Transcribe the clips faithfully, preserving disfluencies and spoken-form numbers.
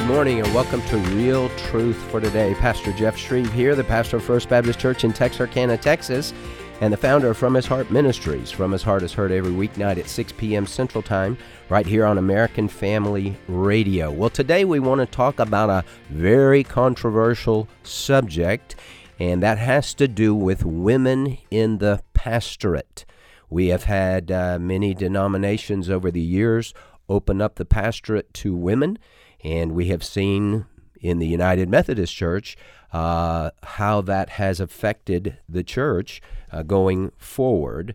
morning and welcome to Real Truth for Today. Pastor Jeff Shreve here, the pastor of First Baptist Church in Texarkana, Texas, and the founder of From His Heart Ministries. From His Heart is heard every weeknight at six p.m. Central Time, right here on American Family Radio. Well, today we want to talk about a very controversial subject, and that has to do with women in the pastorate. We have had uh, many denominations over the years open up the pastorate to women, and we have seen in the United Methodist Church uh, how that has affected the church uh, going forward.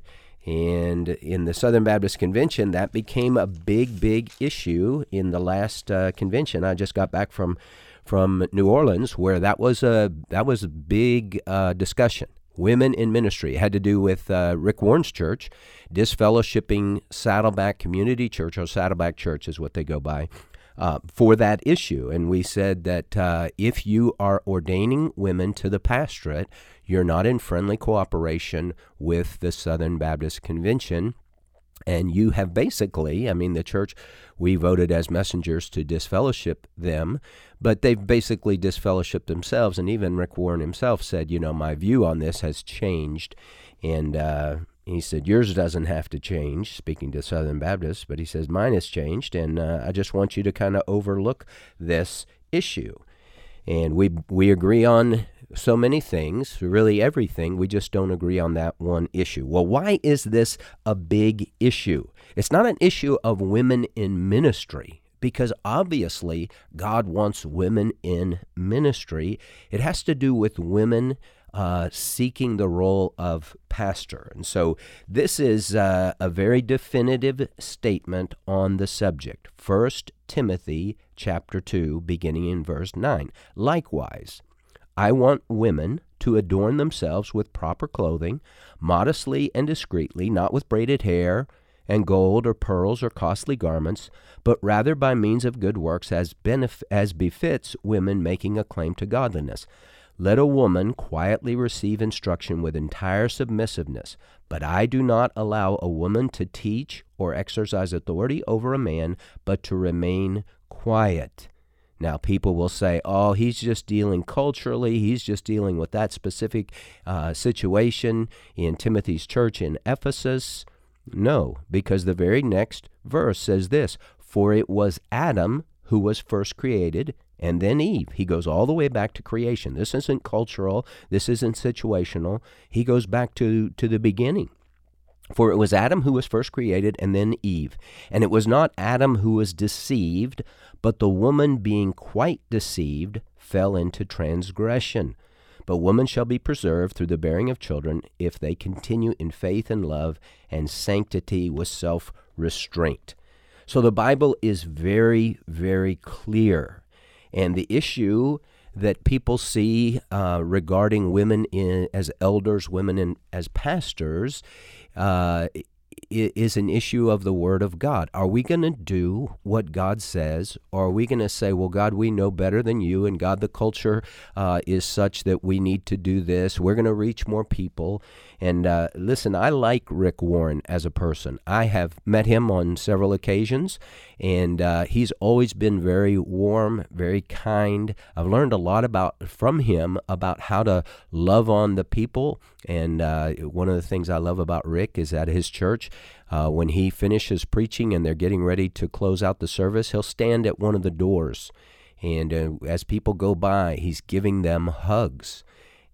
And in the Southern Baptist Convention, that became a big, big issue in the last uh, convention. I just got back from from New Orleans, where that was a that was a big uh, discussion. Women in ministry. It had to do with uh, Rick Warren's church, disfellowshipping Saddleback Community Church, or Saddleback Church is what they go by, uh, for that issue. And we said that uh, if you are ordaining women to the pastorate, you're not in friendly cooperation with the Southern Baptist Convention. And you have basically, I mean, the church, we voted as messengers to disfellowship them, but they've basically disfellowshipped themselves. And even Rick Warren himself said, you know, my view on this has changed. And uh, he said, yours doesn't have to change, speaking to Southern Baptists, but he says, mine has changed. And uh, I just want you to kind of overlook this issue. And we we agree on so many things, really everything. We just don't agree on that one issue. Well, why is this a big issue? It's not an issue of women in ministry, because obviously God wants women in ministry. It has to do with women uh, seeking the role of pastor. And so this is uh, a very definitive statement on the subject. First Timothy chapter two, beginning in verse nine. Likewise, I want women to adorn themselves with proper clothing, modestly and discreetly, not with braided hair and gold or pearls or costly garments, but rather by means of good works as benef- as befits women making a claim to godliness. Let a woman quietly receive instruction with entire submissiveness, but I do not allow a woman to teach or exercise authority over a man, but to remain quiet. Now, people will say, oh, he's just dealing culturally, he's just dealing with that specific uh, situation in Timothy's church in Ephesus. No, because the very next verse says this, for it was Adam who was first created, and then Eve. He goes all the way back to creation. This isn't cultural, this isn't situational. He goes back to, to the beginning. For it was Adam who was first created, and then Eve. And it was not Adam who was deceived, but the woman being quite deceived fell into transgression. But woman shall be preserved through the bearing of children if they continue in faith and love and sanctity with self-restraint. So the Bible is very, very clear. And the issue that people see uh, regarding women in, as elders, women in, as pastors, uh, is an issue of the Word of God. Are we going to do what God says, or are we going to say, well, God, we know better than you, and God, the culture uh, is such that we need to do this. We're going to reach more people. And uh, listen, I like Rick Warren as a person. I have met him on several occasions, and uh, he's always been very warm, very kind. I've learned a lot about from him about how to love on the people. And uh, one of the things I love about Rick is at his church, uh, when he finishes preaching and they're getting ready to close out the service, he'll stand at one of the doors. And uh, as people go by, he's giving them hugs.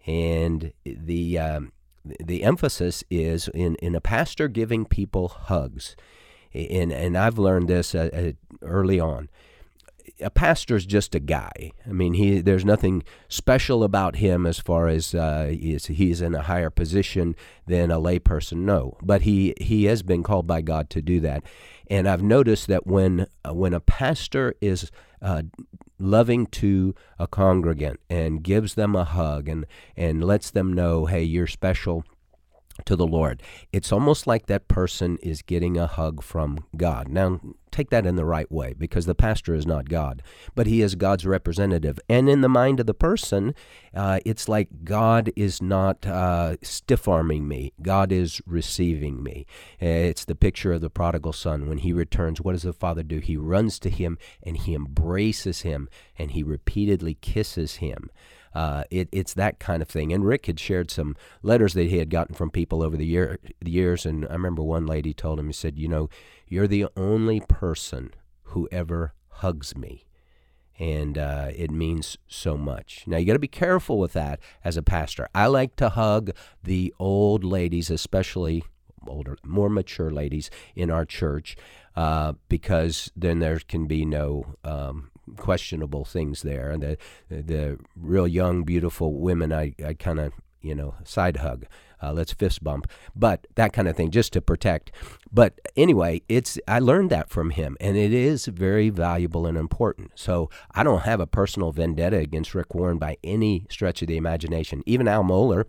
And the um, the emphasis is in, in a pastor giving people hugs. And, and I've learned this uh, uh, early on. A pastor's just a guy. I mean, he there's nothing special about him as far as uh, he's, he's in a higher position than a layperson. No, but he, he has been called by God to do that. And I've noticed that when uh, when a pastor is uh, loving to a congregant and gives them a hug and, and lets them know, hey, you're special, to the Lord. It's almost like that person is getting a hug from God. Now, take that in the right way, because the pastor is not God, but he is God's representative. And in the mind of the person, uh, it's like God is not uh, stiff-arming me. God is receiving me. It's the picture of the prodigal son. When he returns, what does the father do? He runs to him, and he embraces him, and he repeatedly kisses him. Uh, it, it's that kind of thing. And Rick had shared some letters that he had gotten from people over the, year, the years, and I remember one lady told him, he said, you know, you're the only person who ever hugs me, and uh, it means so much. Now, you got to be careful with that as a pastor. I like to hug the old ladies, especially older, more mature ladies in our church, uh, because then there can be no um, questionable things there. And the the real young, beautiful women, I, I kind of, you know, side hug. Uh, let's fist bump, but that kind of thing, just to protect. But anyway, it's I learned that from him, and it is very valuable and important. So I don't have a personal vendetta against Rick Warren by any stretch of the imagination. Even Al Mohler,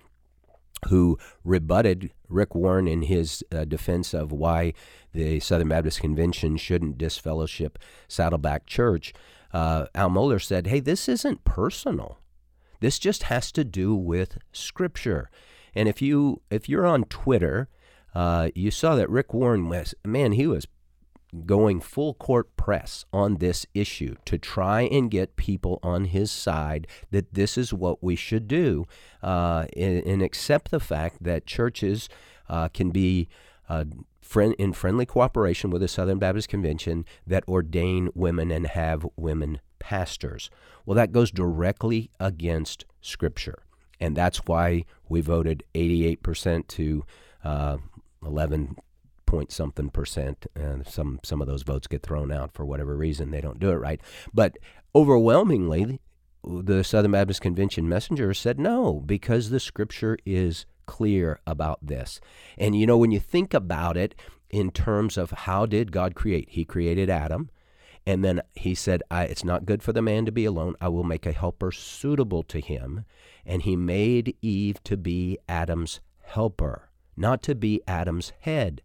who rebutted Rick Warren in his uh, defense of why the Southern Baptist Convention shouldn't disfellowship Saddleback Church, uh, Al Mohler said, hey, this isn't personal. This just has to do with Scripture. And if, you, if you're on Twitter, uh, you saw that Rick Warren was, man, he was going full court press on this issue to try and get people on his side that this is what we should do, uh, and, and accept the fact that churches uh, can be uh, friend, in friendly cooperation with the Southern Baptist Convention that ordain women and have women pastors. Well, that goes directly against Scripture, and that's why we voted eighty-eight percent to uh, eleven point something percent, and some some of those votes get thrown out for whatever reason. They don't do it right. But overwhelmingly, the Southern Baptist Convention messengers said no, because the Scripture is clear about this. And you know, when you think about it in terms of how did God create? He created Adam, and then he said, I, it's not good for the man to be alone. I will make a helper suitable to him. And he made Eve to be Adam's helper, not to be Adam's head.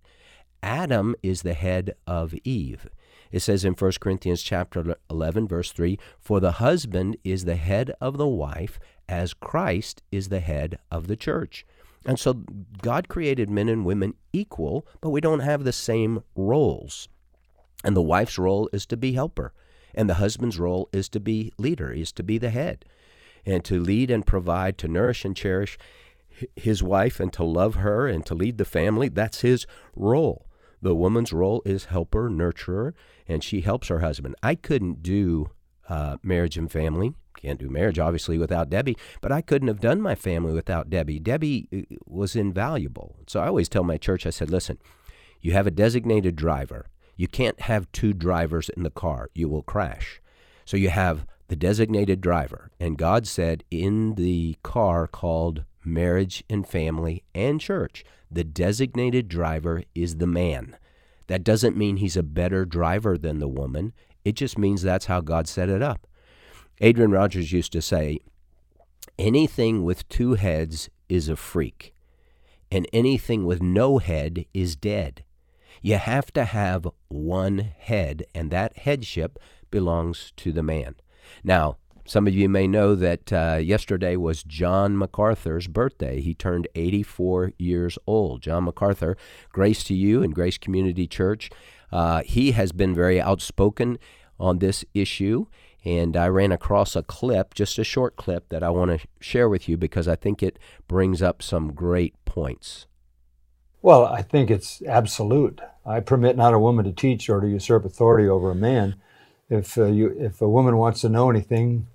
Adam is the head of Eve. It says in First Corinthians chapter eleven, verse three, for the husband is the head of the wife, as Christ is the head of the church. And so God created men and women equal, but we don't have the same roles. And the wife's role is to be helper, and the husband's role is to be leader, is to be the head, and to lead and provide, to nourish and cherish his wife, and to love her, and to lead the family. That's his role. The woman's role is helper, nurturer, and she helps her husband. I couldn't do uh, marriage and family. Can't do marriage, obviously, without Debbie, but I couldn't have done my family without Debbie. Debbie was invaluable. So I always tell my church, I said, listen, you have a designated driver. You can't have two drivers in the car. You will crash. So you have the designated driver. And God said in the car called marriage and family and church, the designated driver is the man. That doesn't mean he's a better driver than the woman. It just means that's how God set it up. Adrian Rogers used to say, anything with two heads is a freak, and anything with no head is dead. You have to have one head, and that headship belongs to the man. Now, some of you may know that uh, yesterday was John MacArthur's birthday. He turned eighty-four years old. John MacArthur, grace to you and Grace Community Church. Uh, he has been very outspoken on this issue, and I ran across a clip, just a short clip, that I want to share with you because I think it brings up some great points. Well, I think it's absolute. I permit not a woman to teach or to usurp authority over a man. If uh, you, if a woman wants to know anything,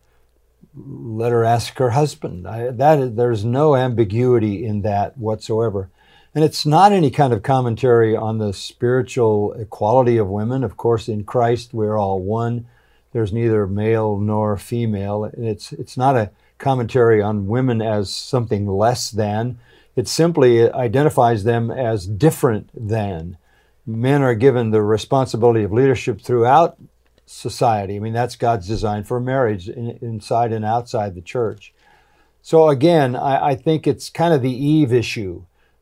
let her ask her husband. I, that is, there's no ambiguity in that whatsoever. And it's not any kind of commentary on the spiritual equality of women. Of course, in Christ, we're all one. There's neither male nor female. And it's, it's not a commentary on women as something less than. It simply identifies them as different than. Men are given the responsibility of leadership throughout society. I mean, that's God's design for marriage, in, inside and outside the church. So again, I, I think it's kind of the Eve issue.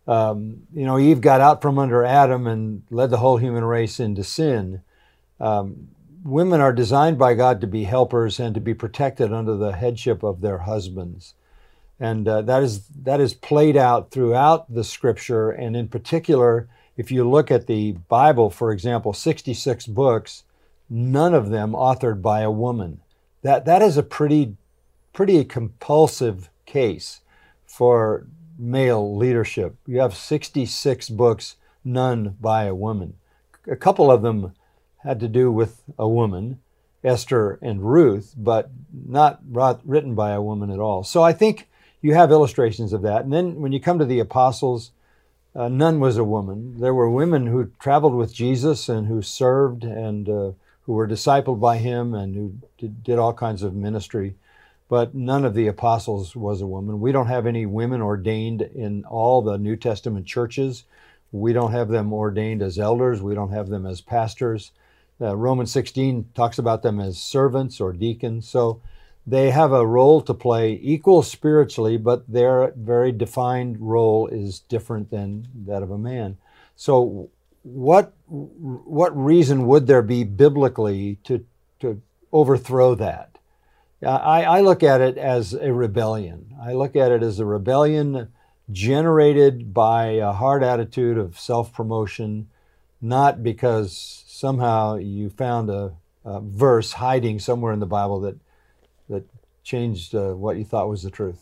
Um, you know, Eve got out from under Adam and led the whole human race into sin. Um, women are designed by God to be helpers and to be protected under the headship of their husbands. And uh, that is that is played out throughout the Scripture. And in particular, if you look at the Bible, for example, sixty-six books, none of them authored by a woman. That that is a pretty pretty compulsive case for male leadership. You have sixty-six books, none by a woman. A couple of them had to do with a woman, Esther and Ruth, but not written by a woman at all. So I think you have illustrations of that. And then when you come to the apostles, uh, none was a woman. There were women who traveled with Jesus and who served and uh, who were discipled by him and who did, did all kinds of ministry. But none of the apostles was a woman. We don't have any women ordained in all the New Testament churches. We don't have them ordained as elders. We don't have them as pastors. Uh, Romans sixteen talks about them as servants or deacons. So they have a role to play, equal spiritually, but their very defined role is different than that of a man. So what what reason would there be biblically to, to overthrow that? I, I look at it as a rebellion. I look at it as a rebellion generated by a hard attitude of self-promotion, not because somehow you found a, a verse hiding somewhere in the Bible that that changed uh, what you thought was the truth.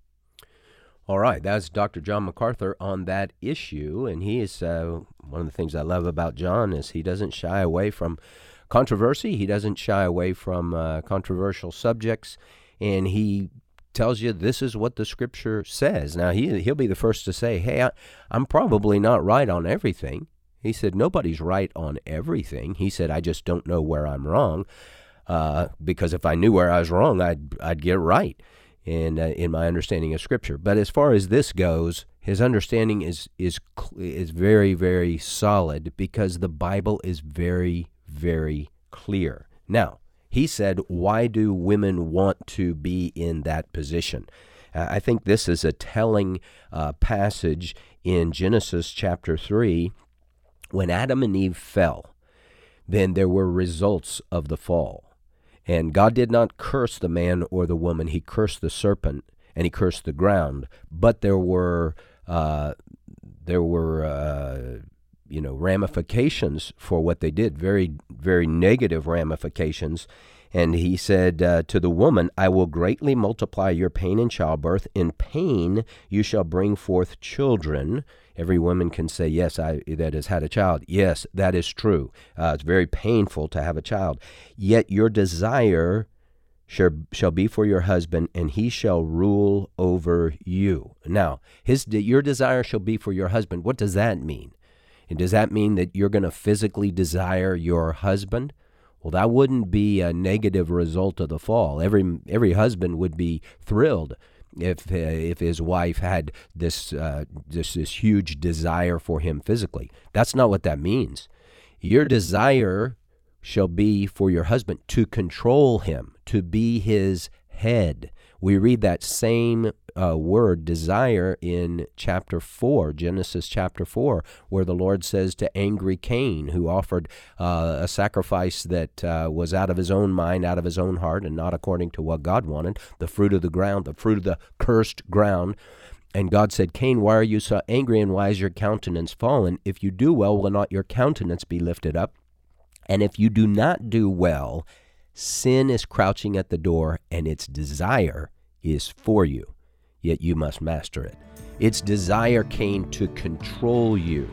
All right, that's Doctor John MacArthur on that issue, and he is, uh, one of the things I love about John is he doesn't shy away from controversy, he doesn't shy away from uh, controversial subjects, and he tells you this is what the Scripture says. Now, he, he'll be the first to say, hey, I, I'm probably not right on everything. He said, nobody's right on everything. He said, I just don't know where I'm wrong. Uh, because if I knew where I was wrong, I'd I'd get right in uh, in my understanding of Scripture. But as far as this goes, his understanding is is is very very solid because the Bible is very very clear. Now, he said, why do women want to be in that position? Uh, I think this is a telling uh, passage in Genesis chapter three. When Adam and Eve fell, then there were results of the fall. And God did not curse the man or the woman. He cursed the serpent and he cursed the ground. But there were uh, there were uh, you know ramifications for what they did. Very very negative ramifications. And he said uh, to the woman, I will greatly multiply your pain in childbirth. In pain you shall bring forth children. Every woman can say, yes, I that has had a child. Yes, that is true. Uh, it's very painful to have a child. Yet your desire shall, shall be for your husband, and he shall rule over you. Now, his your desire shall be for your husband. What does that mean? And does that mean that you're going to physically desire your husband? Well, that wouldn't be a negative result of the fall. Every every husband would be thrilled if uh, if his wife had this, uh, this this huge desire for him physically. That's not what that means. Your desire shall be for your husband to control him, to be his head. We read that same uh, word, desire, in chapter four, Genesis chapter four, where the Lord says to angry Cain, who offered uh, a sacrifice that uh, was out of his own mind, out of his own heart, and not according to what God wanted, the fruit of the ground, the fruit of the cursed ground. And God said, Cain, why are you so angry, and why is your countenance fallen? If you do well, will not your countenance be lifted up? And if you do not do well, sin is crouching at the door, and its desire is for you, yet you must master it. Its desire, Cain, to control you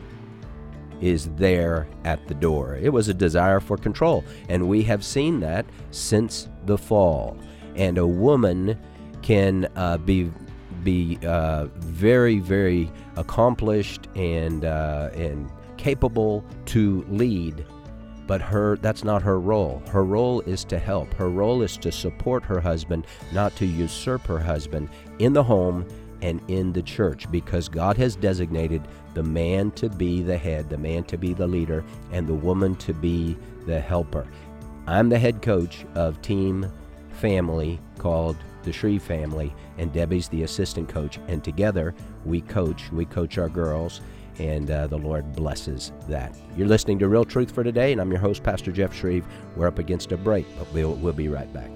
is there at the door. It was a desire for control, and we have seen that since the fall. And a woman can uh, be be uh, very, very accomplished and uh, and capable to lead. But her that's not her role. Her role is to help. Her role is to support her husband, not to usurp her husband in the home and in the church, because God has designated the man to be the head, the man to be the leader, and the woman to be the helper. I'm the head coach of Team Family called the Shreve family, and Debbie's the assistant coach. And together, we coach. We coach our girls, and uh, the Lord blesses that. You're listening to Real Truth for Today, and I'm your host, Pastor Jeff Shreve. We're up against a break, but we'll, we'll be right back.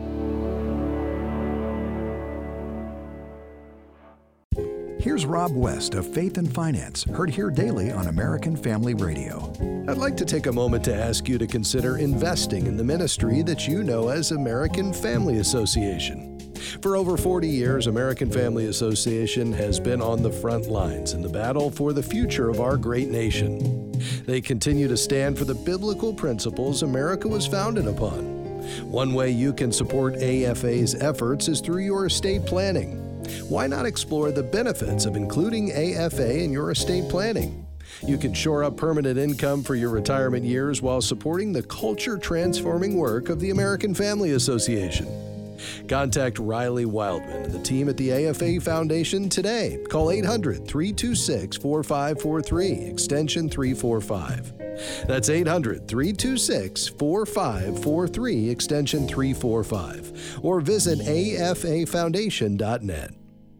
Here's Rob West of Faith and Finance, heard here daily on American Family Radio. I'd like to take a moment to ask you to consider investing in the ministry that you know as American Family Association. For over forty years, American Family Association has been on the front lines in the battle for the future of our great nation. They continue to stand for the biblical principles America was founded upon. One way you can support A F A's efforts is through your estate planning. Why not explore the benefits of including A F A in your estate planning? You can shore up permanent income for your retirement years while supporting the culture-transforming work of the American Family Association. Contact Riley Wildman and the team at the A F A Foundation today. Call eight hundred, three two six, four five four three, extension three forty-five. That's eight hundred, three two six, four five four three, extension three forty-five, or visit A F A foundation dot net.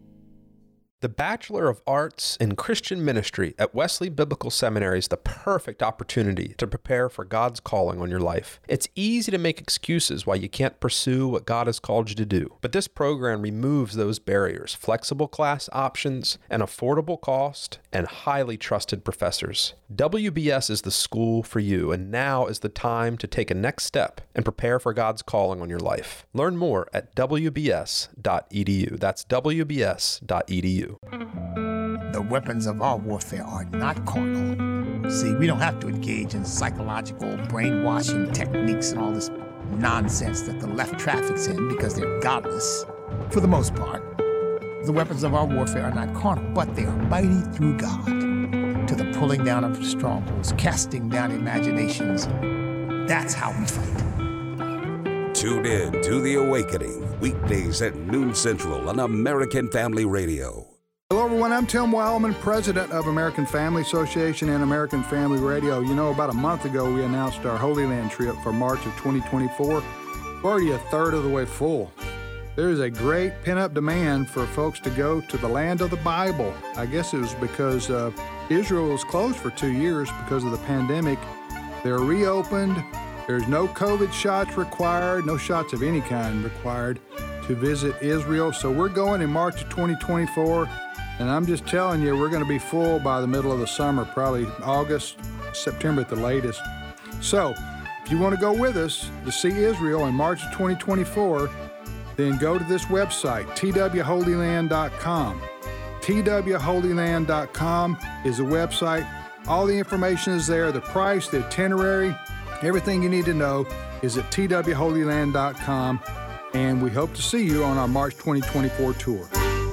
The Bachelor of Arts in Christian Ministry at Wesley Biblical Seminary is the perfect opportunity to prepare for God's calling on your life. It's easy to make excuses why you can't pursue what God has called you to do, but this program removes those barriers: flexible class options, an affordable cost, and highly trusted professors. W B S is the school for you, and now is the time to take a next step and prepare for God's calling on your life. Learn more at w b s dot e d u. That's w b s dot e d u. The weapons of our warfare are not carnal. See, we don't have to engage in psychological brainwashing techniques and all this nonsense that the left traffics in because they're godless. For the most part, the weapons of our warfare are not carnal, but they are mighty through God to the pulling down of strongholds, casting down imaginations. That's how we fight. Tune in to The Awakening, weekdays at noon Central on American Family Radio. Hello, everyone. I'm Tim Wildman, president of American Family Association and American Family Radio. You know, about a month ago, we announced our Holy Land trip for March of twenty twenty-four. We're already a third of the way full. There is a great pent-up demand for folks to go to the land of the Bible. I guess it was because uh, Israel was closed for two years because of the pandemic. They're reopened. There's no COVID shots required, no shots of any kind required to visit Israel. So we're going in March of twenty twenty-four. And I'm just telling you, we're going to be full by the middle of the summer, probably August, September at the latest. So if you want to go with us to see Israel in March of twenty twenty-four, then go to this website, t w holy land dot com. t w holy land dot com is the website. All the information is there, the price, the itinerary, everything you need to know is at t w holy land dot com. And we hope to see you on our March twenty twenty-four tour.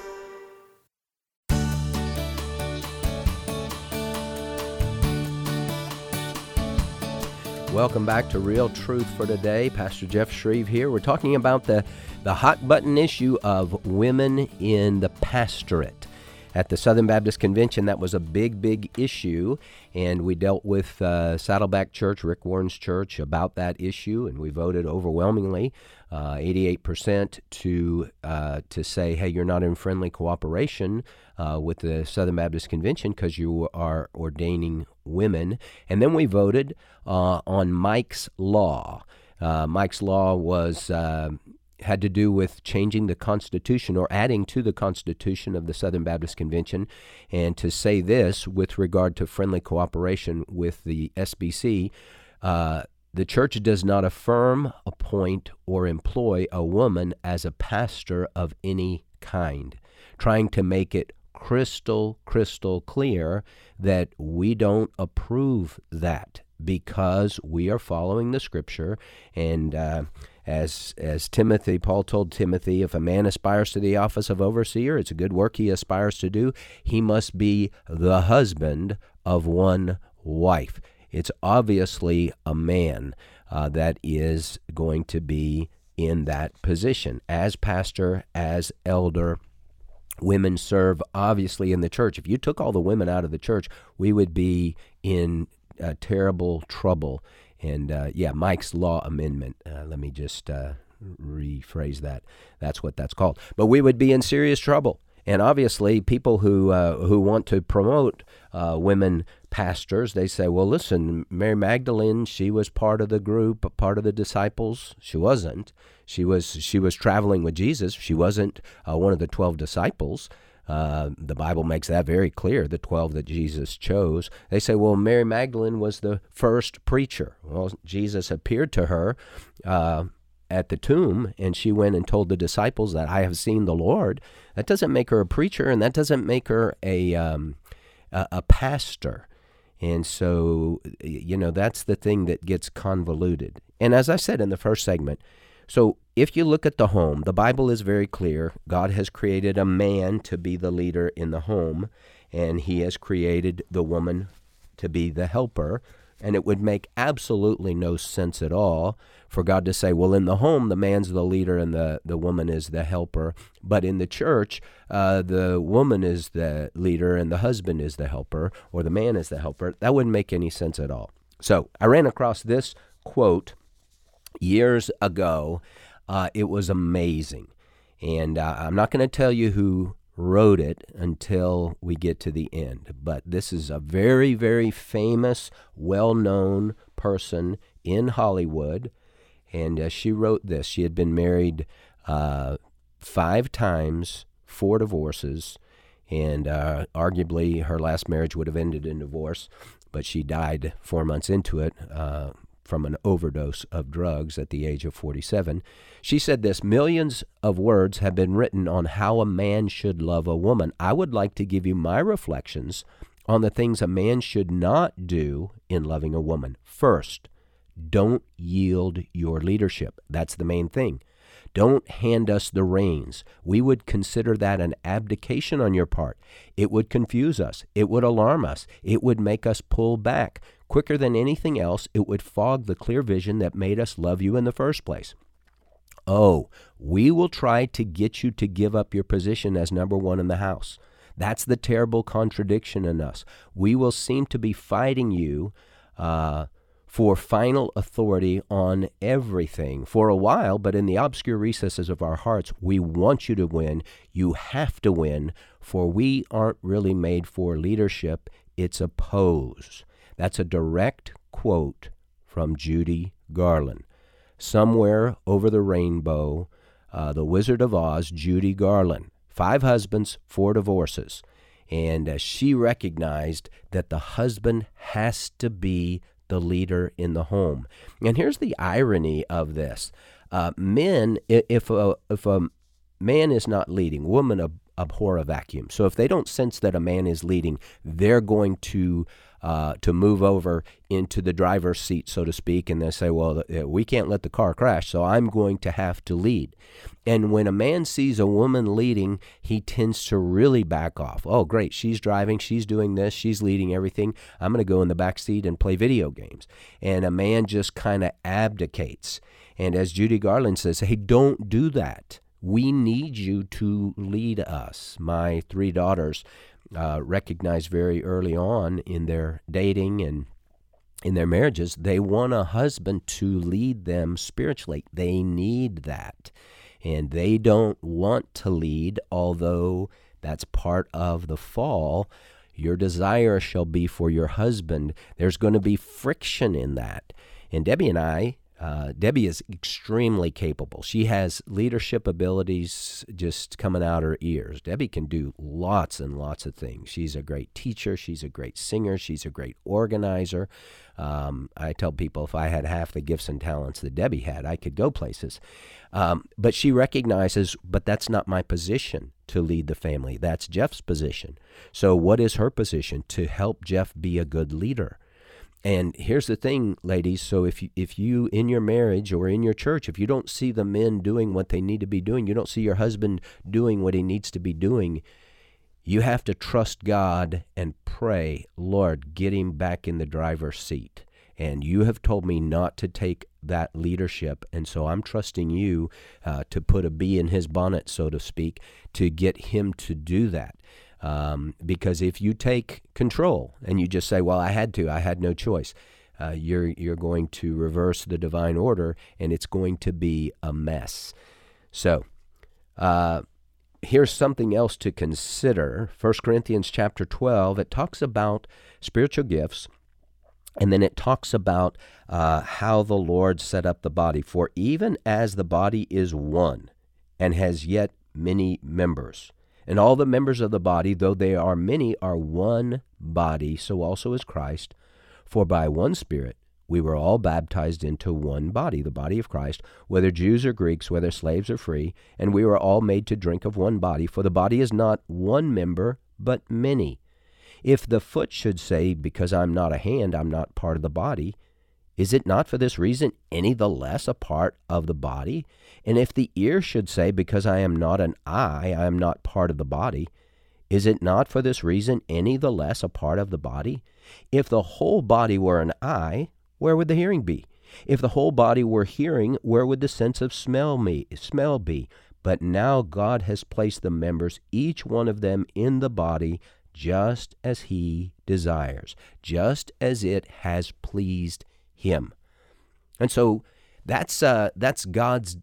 Welcome back to Real Truth for Today. Pastor Jeff Shreve here. We're talking about the, the hot button issue of women in the pastorate. At the Southern Baptist Convention, that was a big, big issue, and we dealt with uh, Saddleback Church, Rick Warren's church, about that issue, and we voted overwhelmingly, uh, eighty-eight percent to uh, to say, hey, you're not in friendly cooperation uh, with the Southern Baptist Convention because you are ordaining women. And then we voted uh, on Mike's Law. Uh, Mike's Law was... Uh, had to do with changing the Constitution or adding to the Constitution of the Southern Baptist Convention, and to say this with regard to friendly cooperation with the S B C, uh, the church does not affirm, appoint, or employ a woman as a pastor of any kind, trying to make it crystal, crystal clear that we don't approve that because we are following the Scripture. And uh, as as Timothy, Paul told Timothy, if a man aspires to the office of overseer, it's a good work he aspires to do. He must be the husband of one wife. It's obviously a man uh, that is going to be in that position as pastor, as elder. Women serve obviously in the church. If you took all the women out of the church, we would be in uh, terrible trouble. And uh, yeah, Mike's Law Amendment. Uh, let me just uh, rephrase that. That's what that's called. But we would be in serious trouble. And obviously, people who uh, who want to promote uh, women pastors, they say, well, listen, Mary Magdalene, she was part of the group, part of the disciples. She wasn't. She was she was traveling with Jesus. She wasn't uh, one of the twelve disciples. Uh, the Bible makes that very clear, the twelve that Jesus chose. They say, well, Mary Magdalene was the first preacher. Well, Jesus appeared to her uh, at the tomb, and she went and told the disciples that I have seen the Lord. That doesn't make her a preacher, and that doesn't make her a um, a, a pastor. And so, you know, that's the thing that gets convoluted. And as I said in the first segment, so if you look at the home, the Bible is very clear. God has created a man to be the leader in the home, and he has created the woman to be the helper. And it would make absolutely no sense at all for God to say, well, in the home, the man's the leader and the, the woman is the helper. But in the church, uh, the woman is the leader and the husband is the helper, or the man is the helper. That wouldn't make any sense at all. So I ran across this quote years ago. Uh, it was amazing. And uh, I'm not going to tell you who wrote it until we get to the end. But this is a very, very famous, well-known person in Hollywood, and uh, she wrote this. She had been married uh, five times, four divorces, and uh, arguably her last marriage would have ended in divorce, but she died four months into it uh, from an overdose of drugs at the age of forty-seven. She said this, millions of words have been written on how a man should love a woman. I would like to give you my reflections on the things a man should not do in loving a woman. First, don't yield your leadership. That's the main thing. Don't hand us the reins. We would consider that an abdication on your part. It would confuse us. It would alarm us. It would make us pull back. Quicker than anything else, it would fog the clear vision that made us love you in the first place. Oh, we will try to get you to give up your position as number one in the house. That's the terrible contradiction in us. We will seem to be fighting you uh, for final authority on everything for a while, but in the obscure recesses of our hearts, we want you to win. You have to win, for we aren't really made for leadership. It's a pose. That's a direct quote from Judy Garland. Somewhere over the rainbow, uh, the Wizard of Oz, Judy Garland, five husbands, four divorces. And uh, she recognized that the husband has to be the leader in the home. And here's the irony of this. Uh, men, if a, if a man is not leading, women ab- abhor a vacuum. So if they don't sense that a man is leading, they're going to uh, to move over into the driver's seat, so to speak, and they say, well, we can't let the car crash, so I'm going to have to lead. And when a man sees a woman leading, he tends to really back off. Oh, great, she's driving, she's doing this, she's leading everything. I'm going to go in the back seat and play video games. And a man just kind of abdicates. And as Judy Garland says, hey, don't do that. We need you to lead us. My three daughters uh, recognized very early on in their dating and in their marriages, they want a husband to lead them spiritually. They need that. And they don't want to lead, although that's part of the fall. Your desire shall be for your husband. There's going to be friction in that. And Debbie and I, Uh, Debbie is extremely capable. She has leadership abilities just coming out her ears. Debbie can do lots and lots of things. She's a great teacher. She's a great singer. She's a great organizer. Um, I tell people if I had half the gifts and talents that Debbie had, I could go places. Um, but she recognizes, but that's not my position to lead the family. That's Jeff's position. So what is her position? To help Jeff be a good leader. And here's the thing, ladies, so if you, if you, in your marriage or in your church, if you don't see the men doing what they need to be doing, you don't see your husband doing what he needs to be doing, you have to trust God and pray, Lord, get him back in the driver's seat. And you have told me not to take that leadership, and so I'm trusting you uh, to put a bee in his bonnet, so to speak, to get him to do that. Um, because if you take control and you just say, well, I had to, I had no choice, uh, you're you're going to reverse the divine order, and it's going to be a mess. So, uh, here's something else to consider. First Corinthians chapter twelve, it talks about spiritual gifts, and then it talks about uh, how the Lord set up the body. For even as the body is one and has yet many members, and all the members of the body, though they are many, are one body, so also is Christ. For by one Spirit we were all baptized into one body, the body of Christ, whether Jews or Greeks, whether slaves or free, and we were all made to drink of one body. For the body is not one member, but many. If the foot should say, because I'm not a hand, I'm not part of the body, is it not for this reason any the less a part of the body? And if the ear should say, because I am not an eye, I am not part of the body, is it not for this reason any the less a part of the body? If the whole body were an eye, where would the hearing be? If the whole body were hearing, where would the sense of smell, me, smell be? But now God has placed the members, each one of them, in the body, just as he desires, just as it has pleased him. And so that's uh, that's God's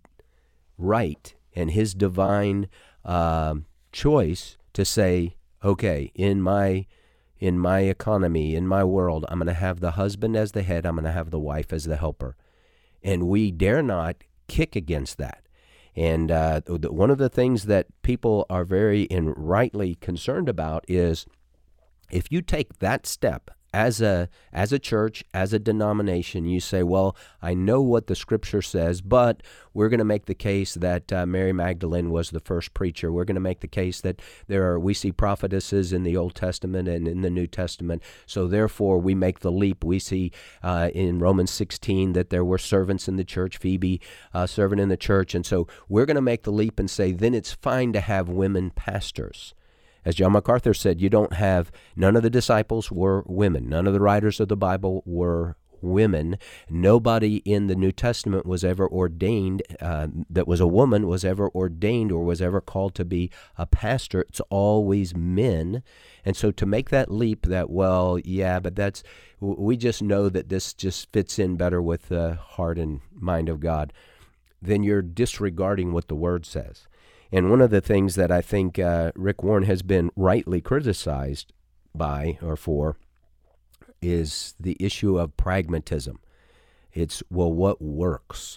right and his divine uh, choice to say, okay, in my in my economy, in my world, I'm going to have the husband as the head, I'm going to have the wife as the helper. And we dare not kick against that. And uh, one of the things that people are very and rightly concerned about is if you take that step as a as a church, as a denomination, you say, well, I know what the Scripture says, but we're going to make the case that uh, Mary Magdalene was the first preacher. We're going to make the case that there are we see prophetesses in the Old Testament and in the New Testament, so therefore we make the leap. We see uh, in Romans sixteen that there were servants in the church, Phoebe, uh, servant in the church, and so we're going to make the leap and say, then it's fine to have women pastors. As John MacArthur said, you don't have, none of the disciples were women. None of the writers of the Bible were women. Nobody in the New Testament was ever ordained, uh, that was a woman, was ever ordained or was ever called to be a pastor. It's always men. And so to make that leap that, well, yeah, but that's, we just know that this just fits in better with the heart and mind of God, then you're disregarding what the Word says. And one of the things that I think uh, Rick Warren has been rightly criticized by or for is the issue of pragmatism. It's, well, what works?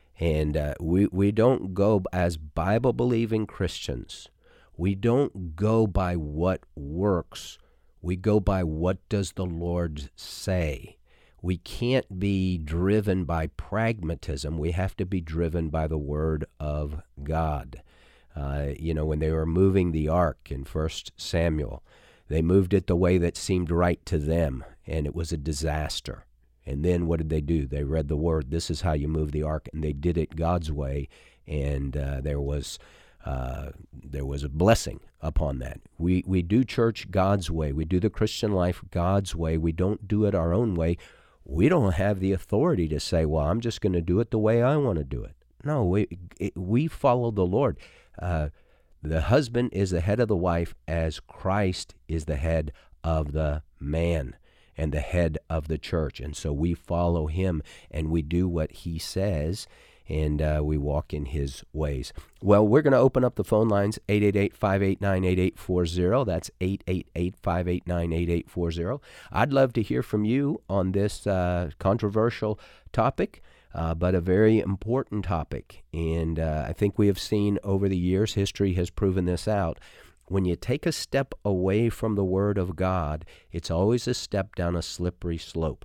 And uh, we, we don't go, as Bible-believing Christians, we don't go by what works. We go by what does the Lord say. We can't be driven by pragmatism. We have to be driven by the Word of God. Uh, you know, when they were moving the ark in First Samuel, they moved it the way that seemed right to them, and it was a disaster. And then what did they do? They read the Word. This is how you move the ark, and they did it God's way, and uh, there was uh, there was a blessing upon that. We we do church God's way. We do the Christian life God's way. We don't do it our own way. We don't have the authority to say, well, I'm just going to do it the way I want to do it. No, we it, we follow the Lord. Uh, the husband is the head of the wife as Christ is the head of the man and the head of the church. And so we follow him and we do what he says, and uh, we walk in his ways. Well, we're going to open up the phone lines, eight eight eight, five eight nine, eight eight four zero. That's eight eight eight, five eight nine, eight eight four zero. I'd love to hear from you on this uh, controversial topic. Uh, but a very important topic. And uh, I think we have seen over the years, history has proven this out. When you take a step away from the Word of God, it's always a step down a slippery slope.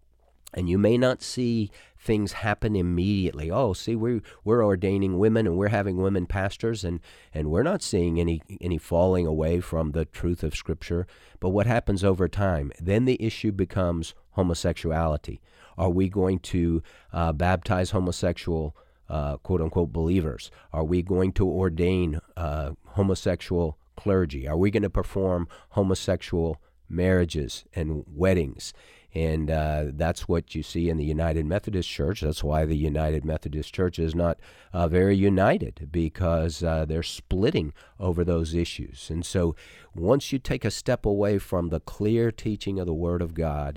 And you may not see things happen immediately. Oh, see, we're, we're ordaining women and we're having women pastors, and, and we're not seeing any, any falling away from the truth of Scripture. But what happens over time? Then the issue becomes homosexuality. Are we going to uh, baptize homosexual, uh, quote-unquote, believers? Are we going to ordain uh, homosexual clergy? Are we going to perform homosexual marriages and weddings? And uh, that's what you see in the United Methodist Church. That's why the United Methodist Church is not uh, very united, because uh, they're splitting over those issues. And so once you take a step away from the clear teaching of the Word of God,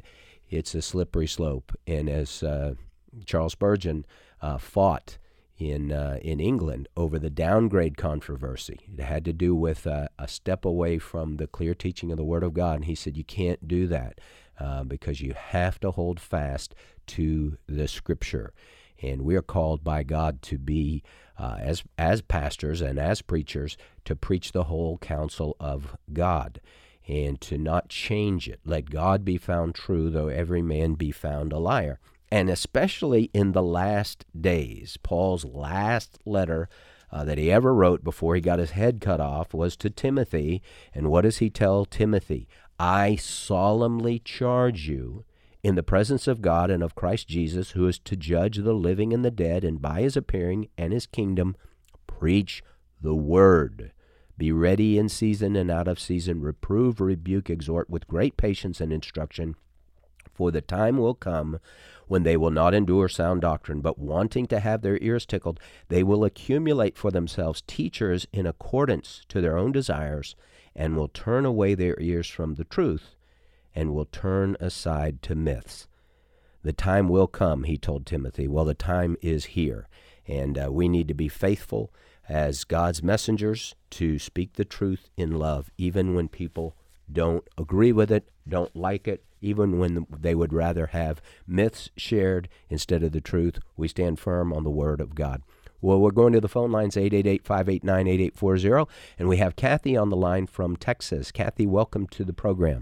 it's a slippery slope. And as uh, Charles Spurgeon uh, fought in uh, in England over the downgrade controversy, it had to do with uh, a step away from the clear teaching of the Word of God. And he said, you can't do that uh, because you have to hold fast to the Scripture. And we are called by God to be, uh, as as pastors and as preachers, to preach the whole counsel of God and to not change it. Let God be found true, though every man be found a liar. And especially in the last days, Paul's last letter uh, that he ever wrote before he got his head cut off was to Timothy. And what does he tell Timothy? I solemnly charge you in the presence of God and of Christ Jesus, who is to judge the living and the dead, and by his appearing and his kingdom, preach the word. Be ready in season and out of season, reprove, rebuke, exhort with great patience and instruction. For the time will come when they will not endure sound doctrine, but wanting to have their ears tickled, they will accumulate for themselves teachers in accordance to their own desires, and will turn away their ears from the truth, and will turn aside to myths. The time will come, he told Timothy. Well, the time is here, and uh, we need to be faithful as God's messengers to speak the truth in love, even when people don't agree with it, don't like it, even when they would rather have myths shared instead of the truth. We stand firm on the Word of God. Well, we're going to the phone lines, eight eight eight, five eight nine, eight eight four zero, and we have Kathy on the line from Texas. Kathy, welcome to the program.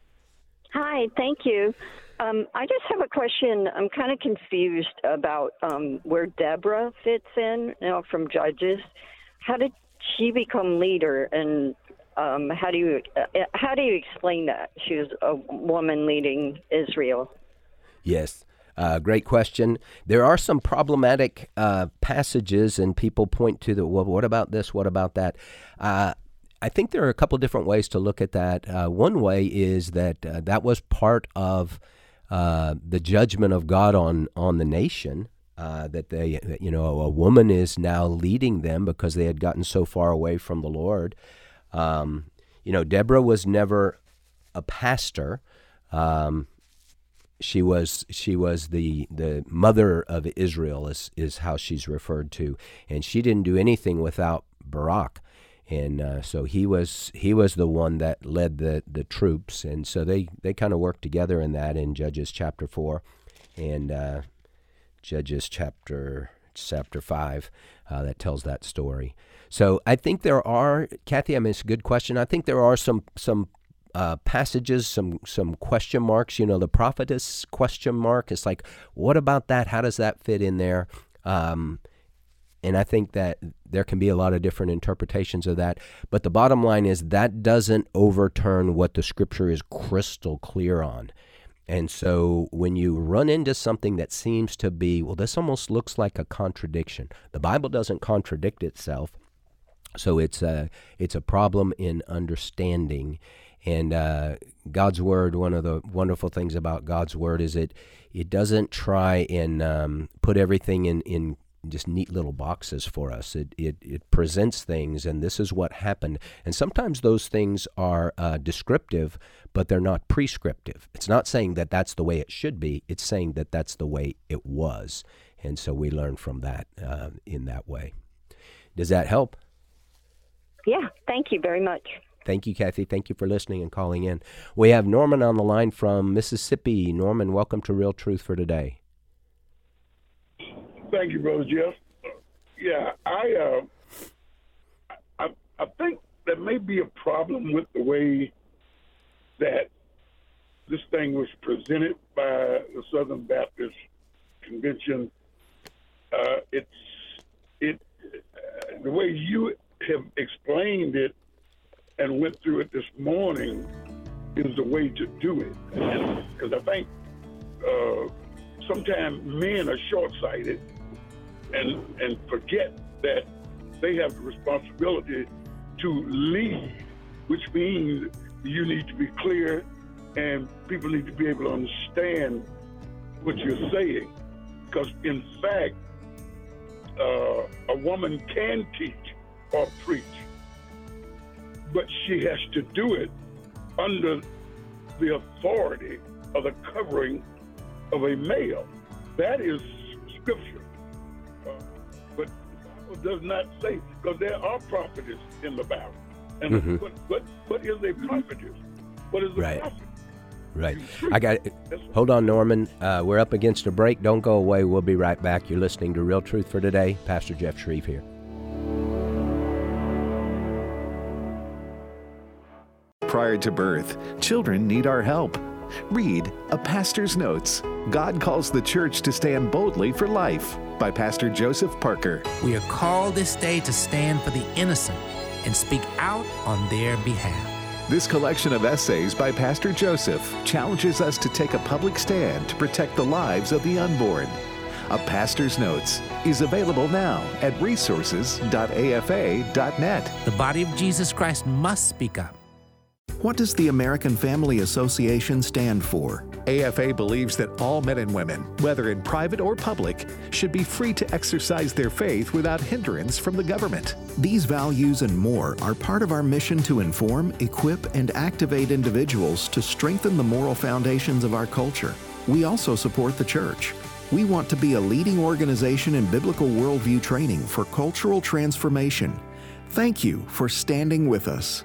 Hi, thank you. Um, I just have a question. I'm kind of confused about um, where Deborah fits in, you know, from Judges. How did she become leader, and um, how do you uh, how do you explain that she was a woman leading Israel? Yes, uh, great question. There are some problematic uh, passages, and people point to the well, what about this? What about that? Uh, I think there are a couple different ways to look at that. Uh, one way is that uh, that was part of uh, the judgment of God on on the nation, uh, that they, you know, a woman is now leading them because they had gotten so far away from the Lord. Um, you know, Deborah was never a pastor. Um, she was she was the the mother of Israel, is is how she's referred to, and she didn't do anything without Barak. And uh, so he was he was the one that led the, the troops, and so they, they kind of worked together in that in Judges chapter four and uh, Judges chapter chapter five uh, that tells that story. So I think there are, Kathy, I mean, it's a good question. I think there are some some uh, passages, some some question marks. You know, the prophetess question mark. It's like, what about that? How does that fit in there? Um, And I think that there can be a lot of different interpretations of that. But the bottom line is that doesn't overturn what the Scripture is crystal clear on. And so when you run into something that seems to be, well, this almost looks like a contradiction. The Bible doesn't contradict itself. So it's a, it's a problem in understanding. And uh, God's Word, one of the wonderful things about God's Word is it, it doesn't try and um, put everything in, in just neat little boxes for us. It, it it presents things, and this is what happened. And sometimes those things are uh, descriptive, but they're not prescriptive. It's not saying that that's the way it should be. It's saying that that's the way it was. And so we learn from that uh, in that way. Does that help? Yeah, thank you very much. Thank you, Kathy. Thank you for listening and calling in. We have Norman on the line from Mississippi. Norman, welcome to Real Truth for Today. Thank you, Brother Jeff. Yeah, I, uh, I I think there may be a problem with the way that this thing was presented by the Southern Baptist Convention. Uh, it's it uh, the way you have explained it and went through it this morning is the way to do it, because I think uh, sometimes men are short-sighted and and forget that they have the responsibility to lead, which means you need to be clear and people need to be able to understand what you're saying. Because in fact, uh, a woman can teach or preach, but she has to do it under the authority or the covering of a male. That is scripture. Uh, but the Bible does not say, because there are prophetess in the Bible. And Mm-hmm. what, what, what is a prophetess? What is a Right. prophet? Right. I got it. Hold on, Norman. Uh, we're up against a break. Don't go away. We'll be right back. You're listening to Real Truth for Today. Pastor Jeff Shreve here. Prior to birth, children need our help. Read A Pastor's Notes. God Calls the Church to Stand Boldly for Life by Pastor Joseph Parker. We are called this day to stand for the innocent and speak out on their behalf. This collection of essays by Pastor Joseph challenges us to take a public stand to protect the lives of the unborn. A Pastor's Notes is available now at resources dot a f a dot net. The body of Jesus Christ must speak up. What does the American Family Association stand for? A F A believes that all men and women, whether in private or public, should be free to exercise their faith without hindrance from the government. These values and more are part of our mission to inform, equip, and activate individuals to strengthen the moral foundations of our culture. We also support the church. We want to be a leading organization in biblical worldview training for cultural transformation. Thank you for standing with us.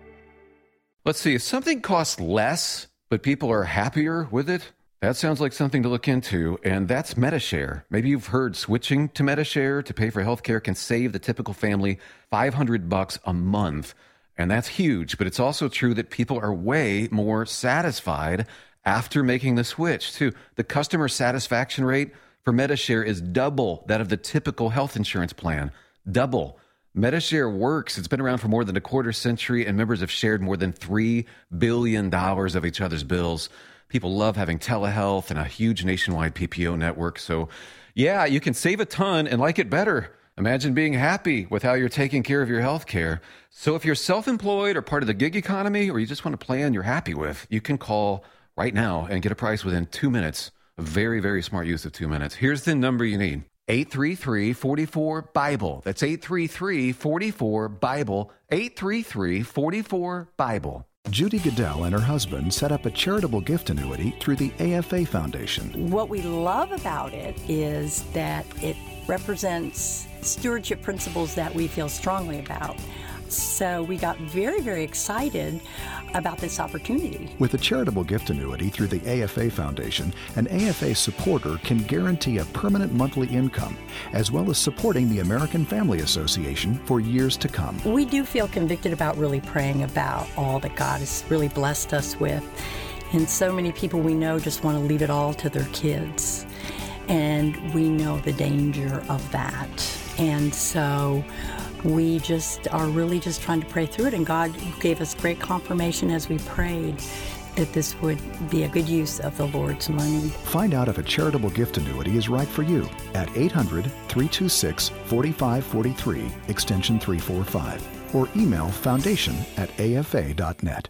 Let's see, if something costs less, but people are happier with it, that sounds like something to look into, and that's Medi-Share. Maybe you've heard switching to Medi-Share to pay for healthcare can save the typical family five hundred bucks a month, and that's huge, but it's also true that people are way more satisfied after making the switch, too. The customer satisfaction rate for Medi-Share is double that of the typical health insurance plan. Double. Medi-Share works. It's been around for more than a quarter century, and members have shared more than three billion dollars of each other's bills. People love having telehealth and a huge nationwide P P O network. So, yeah, you can save a ton and like it better. Imagine being happy with how you're taking care of your health care. So if you're self-employed or part of the gig economy, or you just want a plan you're happy with, you can call right now and get a price within two minutes. A very, very smart use of two minutes. Here's the number you need. eight three three, four four, BIBLE. That's eight three three, four four, BIBLE. eight three three, four four, BIBLE. Judy Goodell and her husband set up a charitable gift annuity through the A F A Foundation. What we love about it is that it represents stewardship principles that we feel strongly about. So we got very, very excited about this opportunity. With a charitable gift annuity through the A F A Foundation, an A F A supporter can guarantee a permanent monthly income, as well as supporting the American Family Association for years to come. We do feel convicted about really praying about all that God has really blessed us with. And so many people we know just want to leave it all to their kids. And we know the danger of that. And so we just are really just trying to pray through it, and God gave us great confirmation as we prayed that this would be a good use of the Lord's money. Find out if a charitable gift annuity is right for you at eight hundred, three two six, four five four three, extension three four five, or email foundation at a f a dot net.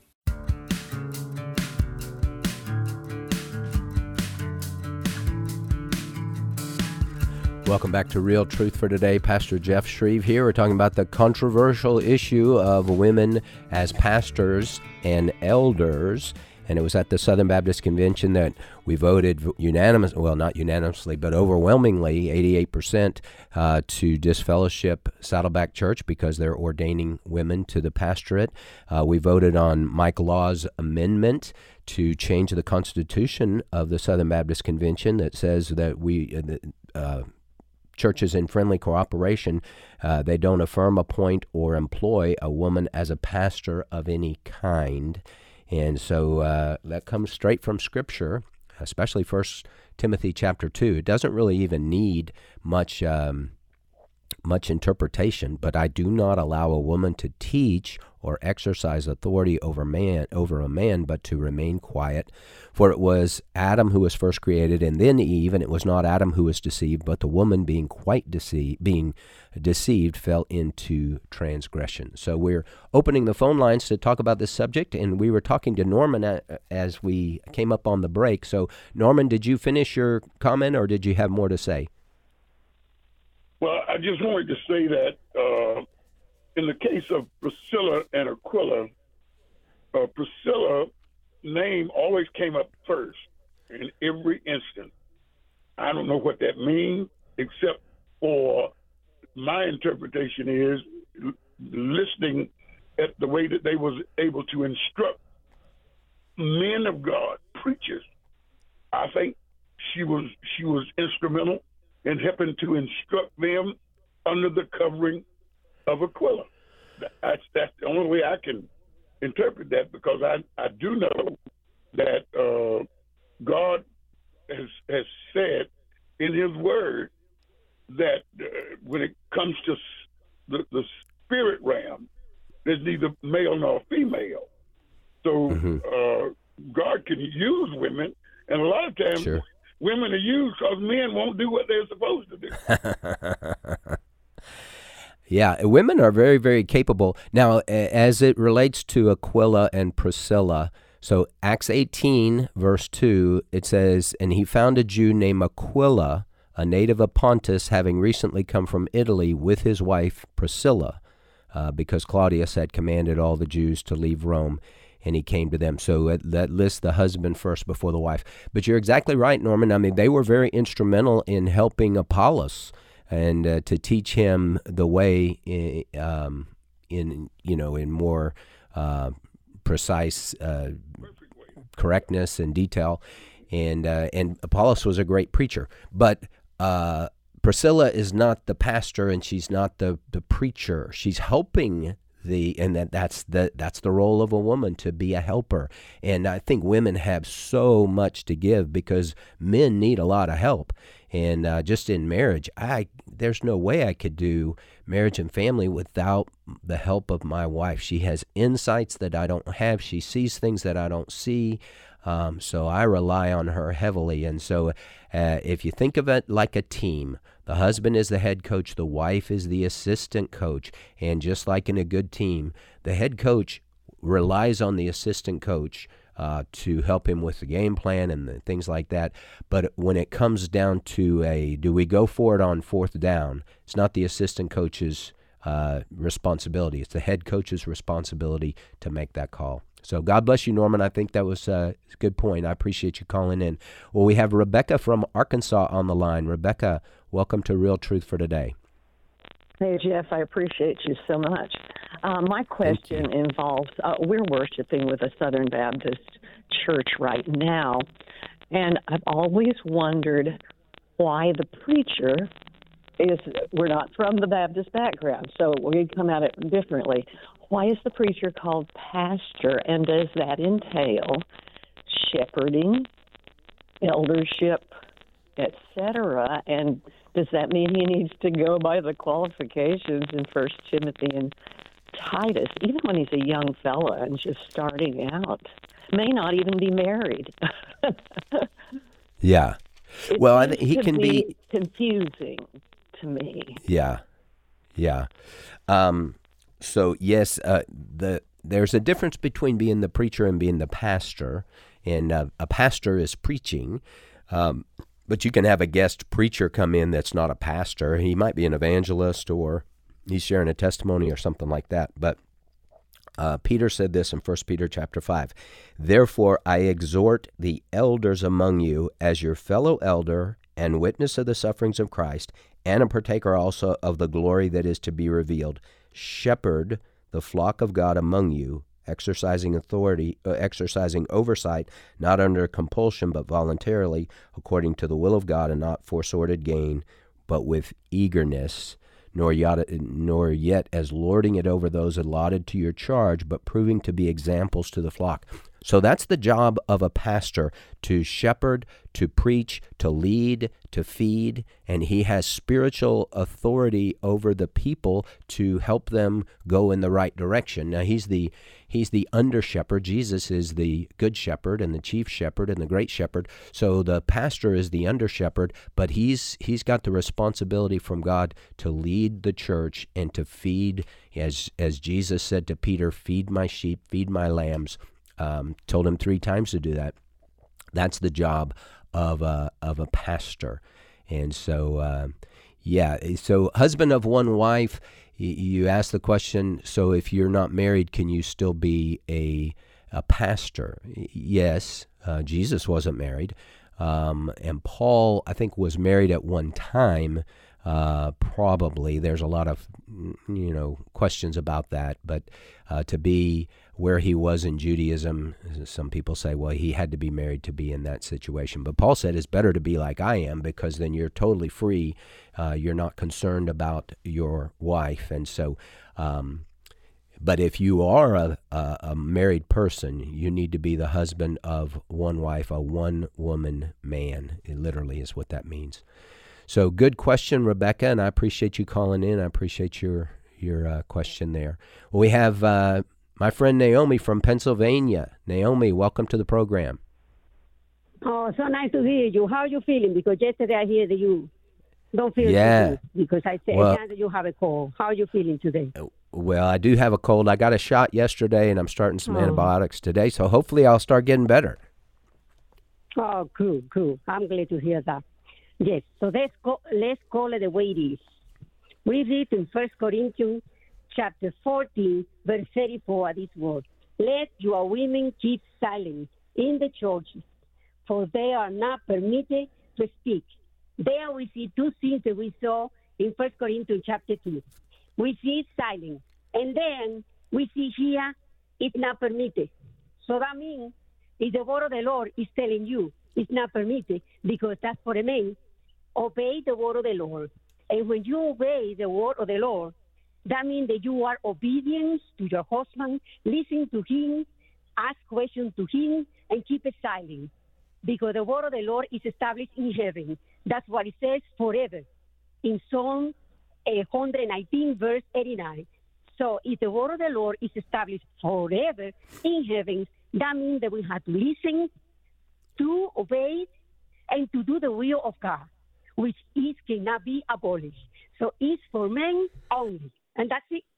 Welcome back to Real Truth for Today. Pastor Jeff Shreve here. We're talking about the controversial issue of women as pastors and elders. And it was at the Southern Baptist Convention that we voted unanimously, well, not unanimously, but overwhelmingly, eighty-eight percent, uh, to disfellowship Saddleback Church because they're ordaining women to the pastorate. Uh, we voted on Mike Law's amendment to change the constitution of the Southern Baptist Convention that says that we... Uh, churches in friendly cooperation, uh, they don't affirm, appoint, or employ a woman as a pastor of any kind. And so uh, that comes straight from Scripture, especially First Timothy chapter two. It doesn't really even need much um, much interpretation, but I do not allow a woman to teach or exercise authority over man over a man, but to remain quiet. For it was Adam who was first created, and then Eve, and it was not Adam who was deceived, but the woman being quite deceived, being deceived, fell into transgression. So we're opening the phone lines to talk about this subject, and we were talking to Norman as we came up on the break. So, Norman, did you finish your comment, or did you have more to say? Well, I just wanted to say that uh, in the case of Priscilla and Aquila, uh, Priscilla name always came up first in every instance. I don't know what that means, except for my interpretation is listening at the way that they was able to instruct men of God, preachers. I think she was she was instrumental in helping to instruct them under the covering of Aquila. That's that's the only way I can interpret that, because I, I do know that uh, God has has said in His Word that uh, when it comes to the, the spirit realm, there's neither male nor female. So mm-hmm. uh, God can use women, and a lot of times sure. women are used because men won't do what they're supposed to do. Yeah, women are very, very capable. Now, as it relates to Aquila and Priscilla, so Acts eighteen, verse two, it says, "And he found a Jew named Aquila, a native of Pontus, having recently come from Italy with his wife Priscilla, uh, because Claudius had commanded all the Jews to leave Rome, and he came to them." So that lists the husband first before the wife. But you're exactly right, Norman. I mean, they were very instrumental in helping Apollos and uh, to teach him the way in, um, in you know, in more uh, precise uh, correctness and detail. And uh, and Apollos was a great preacher. But uh, Priscilla is not the pastor, and she's not the, the preacher. She's helping the, and that that's the that's the role of a woman, to be a helper. And I think women have so much to give, because men need a lot of help. And uh, just in marriage, I there's no way I could do marriage and family without the help of my wife. She has insights that I don't have. She sees things that I don't see. Um, so I rely on her heavily. And so uh, if you think of it like a team, the husband is the head coach, the wife is the assistant coach. And just like in a good team, the head coach relies on the assistant coach Uh, to help him with the game plan and the things like that. But when it comes down to a, do we go for it on fourth down, it's not the assistant coach's uh, responsibility. It's the head coach's responsibility to make that call. So God bless you, Norman. I think that was uh, a good point. I appreciate you calling in. Well, we have Rebecca from Arkansas on the line. Rebecca, welcome to Real Truth for Today. Hey, Jeff, I appreciate you so much. Uh, my question involves, uh, we're worshiping with a Southern Baptist church right now, and I've always wondered why the preacher is, we're not from the Baptist background, so we come at it differently. Why is the preacher called pastor, and does that entail shepherding, eldership, et cetera, and does that mean he needs to go by the qualifications in First Timothy and Titus, even when he's a young fella and just starting out? May not even be married. Yeah. It well, I think he can be, be confusing to me. Yeah. Yeah. Um, so yes, uh, the there's a difference between being the preacher and being the pastor, and uh, a pastor is preaching. Um, But you can have a guest preacher come in that's not a pastor. He might be an evangelist, or he's sharing a testimony or something like that. But uh, Peter said this in First Peter chapter five. "Therefore I exhort the elders among you as your fellow elder and witness of the sufferings of Christ, and a partaker also of the glory that is to be revealed. Shepherd the flock of God among you, exercising authority, uh, exercising oversight, not under compulsion, but voluntarily, according to the will of God, and not for sordid gain, but with eagerness, nor yet, nor yet as lording it over those allotted to your charge, but proving to be examples to the flock." So that's the job of a pastor, to shepherd, to preach, to lead, to feed, and he has spiritual authority over the people to help them go in the right direction. Now, he's the he's the under shepherd. Jesus is the good shepherd and the chief shepherd and the great shepherd. So the pastor is the under shepherd, but he's he's got the responsibility from God to lead the church and to feed, as as Jesus said to Peter, "Feed my sheep, feed my lambs." Um, told him three times to do that. That's the job of a of a pastor, and so uh, yeah. So husband of one wife. You asked the question. So if you're not married, can you still be a a pastor. Yes, uh, Jesus wasn't married, um, and Paul, I think, was married at one time. Uh, probably there's a lot of you know questions about that, but uh, to be where he was in Judaism, some people say, well, he had to be married to be in that situation. But Paul said it's better to be like I am, because then you're totally free. Uh, you're not concerned about your wife, and so. Um, but if you are a, a, a married person, you need to be the husband of one wife, a one-woman man. It literally is what that means. So good question, Rebecca, and I appreciate you calling in. I appreciate your your uh, question there. Well, we have uh, my friend Naomi from Pennsylvania. Naomi, welcome to the program. Oh, so nice to hear you. How are you feeling? Because yesterday I hear that you don't feel yeah. good, because I said well, that you have a cold. How are you feeling today? Well, I do have a cold. I got a shot yesterday, and I'm starting some oh. antibiotics today, so hopefully I'll start getting better. Oh, cool, cool. I'm glad to hear that. Yes, so let's, go, let's call it the way it is. We read in First Corinthians chapter fourteen, verse thirty-four, this word. Let your women keep silent in the churches, for they are not permitted to speak. There we see two things that we saw in First Corinthians chapter two. We see silence, and then we see here it's not permitted. So that means if the word of the Lord is telling you it's not permitted, because that's for a man, obey the word of the Lord. And when you obey the word of the Lord, that means that you are obedient to your husband, listen to him, ask questions to him, and keep it silent. Because the word of the Lord is established in heaven. That's what it says forever. In Psalm one nineteen, verse eighty-nine. So if the word of the Lord is established forever in heaven, that means that we have to listen, to obey, and to do the will of God, which is cannot be abolished. So it's for men only. And that's it.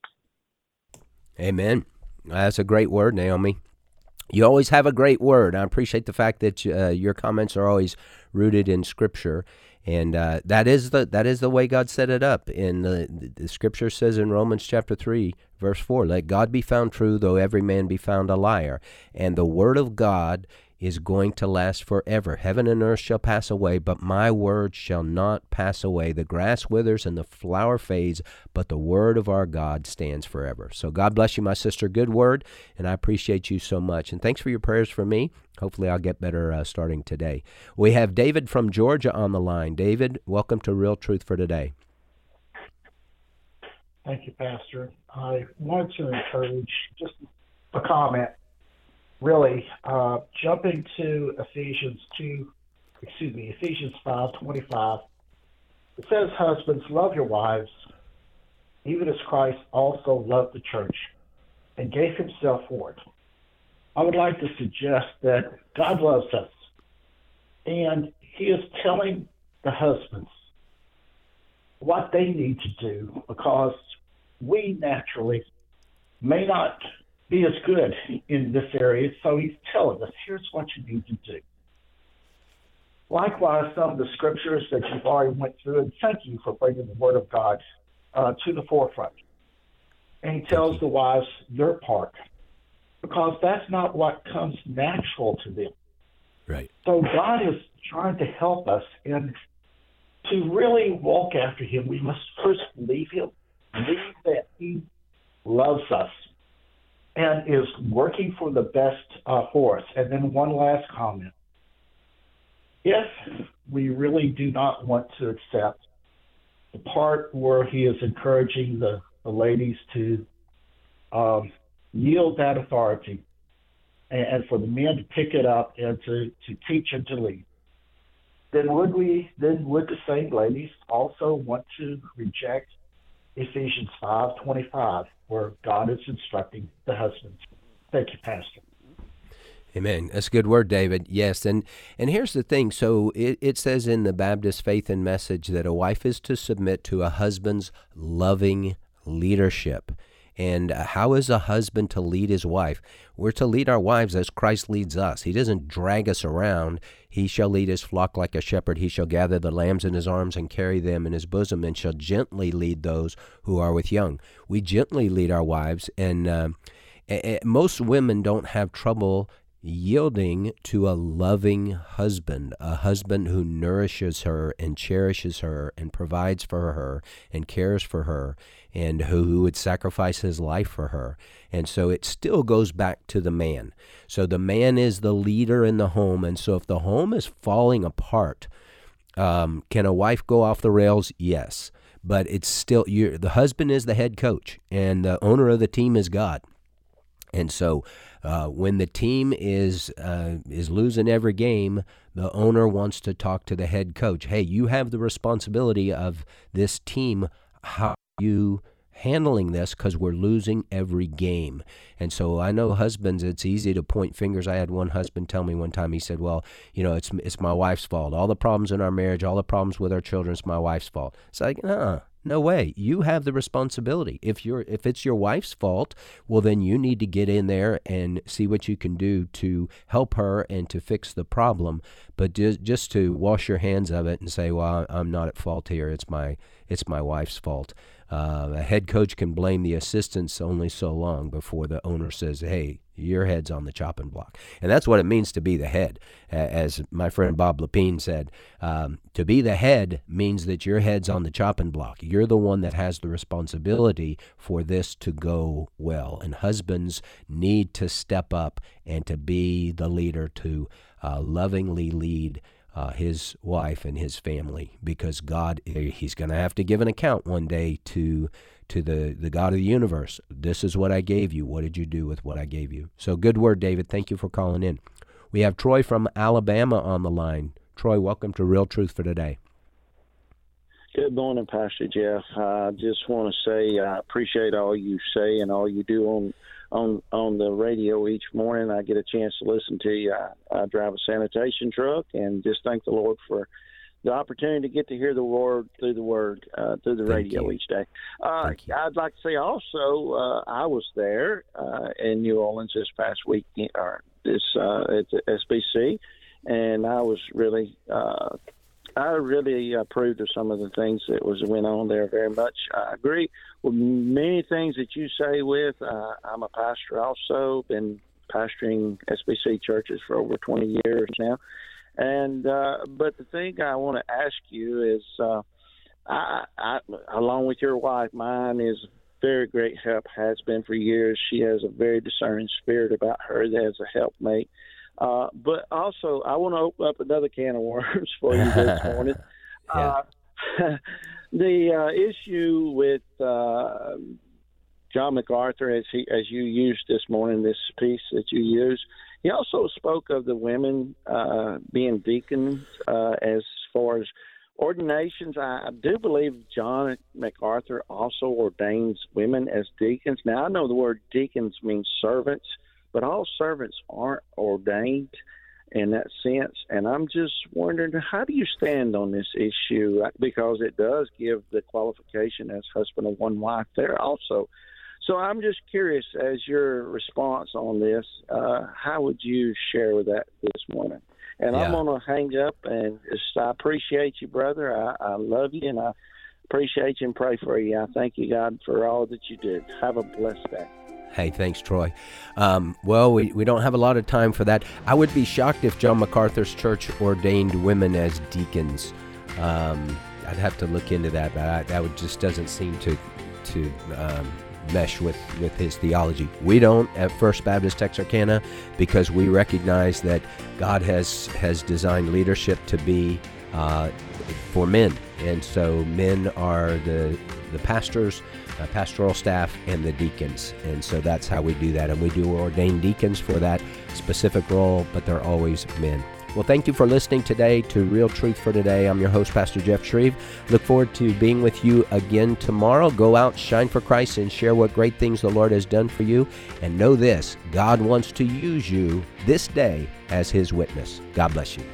Amen. That's a great word, Naomi. You always have a great word. I appreciate the fact that uh, your comments are always rooted in Scripture, and uh, that is the that is the way God set it up. In the, the Scripture says in Romans chapter three, verse four, "Let God be found true, though every man be found a liar." And the word of God is going to last forever. Heaven and earth shall pass away, but my word shall not pass away. The grass withers and the flower fades, but the word of our God stands forever. So God bless you, my sister. Good word, and I appreciate you so much. And thanks for your prayers for me. Hopefully I'll get better uh, starting today. We have David from Georgia on the line. David, welcome to Real Truth for Today. Thank you, Pastor. I want to encourage just a comment. Really, uh, jumping to Ephesians two, excuse me, Ephesians five twenty-five. It says, "Husbands, love your wives, even as Christ also loved the church and gave himself for it." I would like to suggest that God loves us, and he is telling the husbands what they need to do, because we naturally may not be as good in this area, so he's telling us, here's what you need to do. Likewise, some of the scriptures that you've already went through, and thank you for bringing the Word of God uh, to the forefront. And he tells the wives their part, because that's not what comes natural to them. Right. So God is trying to help us, and to really walk after him, we must first believe him, believe that he loves us and is working for the best uh, for us. And then one last comment. If we really do not want to accept the part where he is encouraging the, the ladies to um, yield that authority, and, and for the men to pick it up and to, to teach and to lead, then would we, then would the same ladies also want to reject Ephesians five twenty-five, where God is instructing the husbands? Thank you, Pastor. Amen. That's a good word, David. Yes, and and here's the thing. So it, it says in the Baptist Faith and Message that a wife is to submit to a husband's loving leadership. And how is a husband to lead his wife? We're to lead our wives as Christ leads us. He doesn't drag us around. He shall lead his flock like a shepherd. He shall gather the lambs in his arms and carry them in his bosom, and shall gently lead those who are with young. We gently lead our wives, and uh, a, a, most women don't have trouble yielding to a loving husband, a husband who nourishes her and cherishes her and provides for her and cares for her, and who, who would sacrifice his life for her. And so it still goes back to the man. So the man is the leader in the home, and so if the home is falling apart, um, can a wife go off the rails? Yes. But it's still, you're, the husband is the head coach, and the owner of the team is God. And so uh, when the team is uh, is losing every game, the owner wants to talk to the head coach. Hey, you have the responsibility of this team. How are you handling this? Because we're losing every game. And so I know husbands, it's easy to point fingers. I had one husband tell me one time, he said, well, you know, it's it's my wife's fault. All the problems in our marriage, all the problems with our children, it's my wife's fault. It's like, uh-uh. No way. You have the responsibility. If you're if it's your wife's fault, well, then you need to get in there and see what you can do to help her and to fix the problem. But just just to wash your hands of it and say, well, I'm not at fault here. It's my it's my wife's fault. Uh, a head coach can blame the assistants only so long before the owner says, hey, your head's on the chopping block. And that's what it means to be the head. As my friend Bob Lepine said, um, to be the head means that your head's on the chopping block. You're the one that has the responsibility for this to go well. And husbands need to step up and to be the leader, to uh, lovingly lead Uh, his wife and his family, because God, he's going to have to give an account one day to to the, the God of the universe. This is what I gave you. What did you do with what I gave you? So good word, David. Thank you for calling in. We have Troy from Alabama on the line. Troy, welcome to Real Truth for Today. Good morning, Pastor Jeff. I just want to say I appreciate all you say and all you do on on on the radio each morning. I get a chance to listen to you. I, I drive a sanitation truck, and just thank the Lord for the opportunity to get to hear the word through the word uh, through the thank radio you. each day. Uh, I'd like to say also uh, I was there uh, in New Orleans this past week, or this uh, at the S B C, and I was really. Uh, I really approved of some of the things that was went on there very much. I agree with many things that you say with. Uh, I'm a pastor also, been pastoring S B C churches for over twenty years now. And uh, but the thing I want to ask you is, uh, I, I, along with your wife, mine is very great help, has been for years. She has a very discerning spirit about her that as a helpmate. Uh, but also, I want to open up another can of worms for you this morning. yeah. uh, the uh, issue with uh, John MacArthur, as he as you used this morning, this piece that you used, he also spoke of the women uh, being deacons uh, as far as ordinations. I, I do believe John MacArthur also ordains women as deacons. Now, I know the word deacons means servants, but all servants aren't ordained in that sense. And I'm just wondering, how do you stand on this issue? Because it does give the qualification as husband of one wife there also. So I'm just curious, as your response on this, uh, how would you share with that this morning? And yeah. I'm going to hang up, and just, I appreciate you, brother. I, I love you, and I appreciate you and pray for you. I thank you, God, for all that you did. Have a blessed day. Hey, thanks, Troy. Um, well, we, we don't have a lot of time for that. I would be shocked if John MacArthur's church ordained women as deacons. Um, I'd have to look into that, but I, that would just doesn't seem to to um, mesh with, with his theology. We don't at First Baptist Texarkana, because we recognize that God has has designed leadership to be uh, for men, and so men are the the pastors, uh, pastoral staff, and the deacons. And so that's how we do that. And we do ordain deacons for that specific role, but they're always men. Well, thank you for listening today to Real Truth for Today. I'm your host, Pastor Jeff Shreve. Look forward to being with you again tomorrow. Go out, shine for Christ, and share what great things the Lord has done for you. And know this, God wants to use you this day as His witness. God bless you.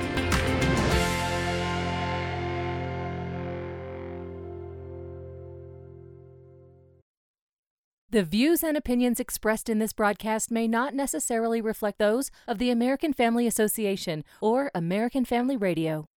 The views and opinions expressed in this broadcast may not necessarily reflect those of the American Family Association or American Family Radio.